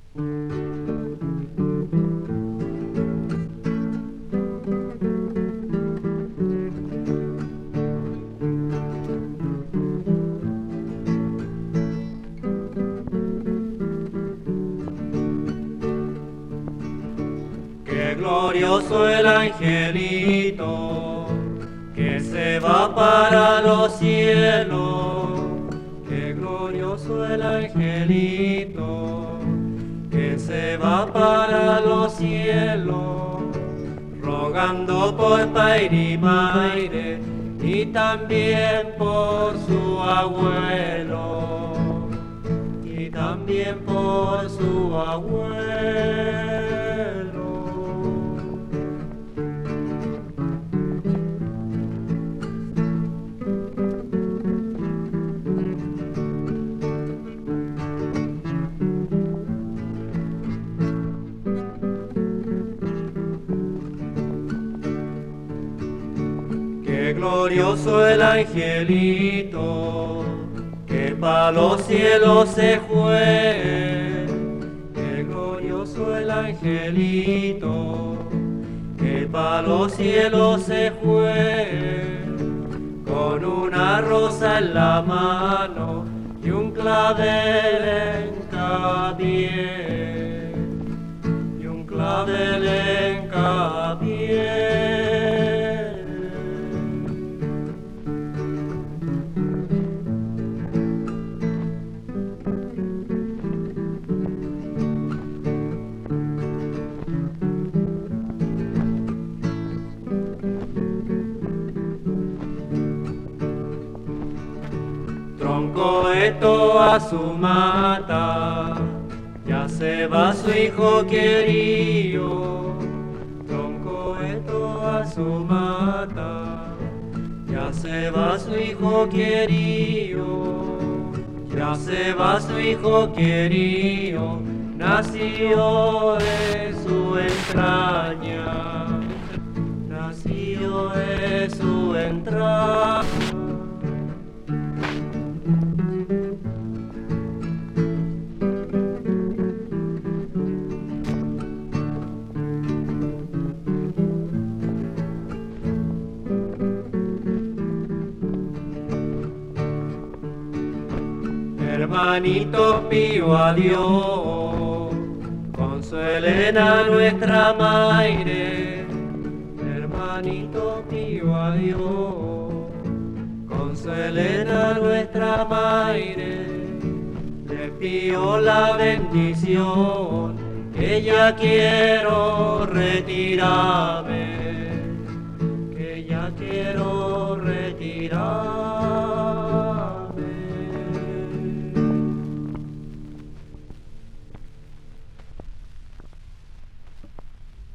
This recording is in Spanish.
Qué glorioso el angelito que se va para los cielos. Qué glorioso el angelito que se va para los cielos, rogando por Paire y Maire y también por su abuelo, y también por su abuelo. Qué glorioso el angelito que pa' los cielos se fue. Qué glorioso el angelito que pa' los cielos se fue, con una rosa en la mano y un clavel en cada pie, y un clavel en cada pie. Tronco esto a su mata, ya se va su hijo querido. Tronco esto a su mata, ya se va su hijo querido. Ya se va su hijo querido, nació de su entraña, nació de su entraña. Hermanito pío a Dios, consuelen a nuestra Maire. Hermanito pío a Dios, consuelen a nuestra Maire. Le pido la bendición, que ya quiero retirarme.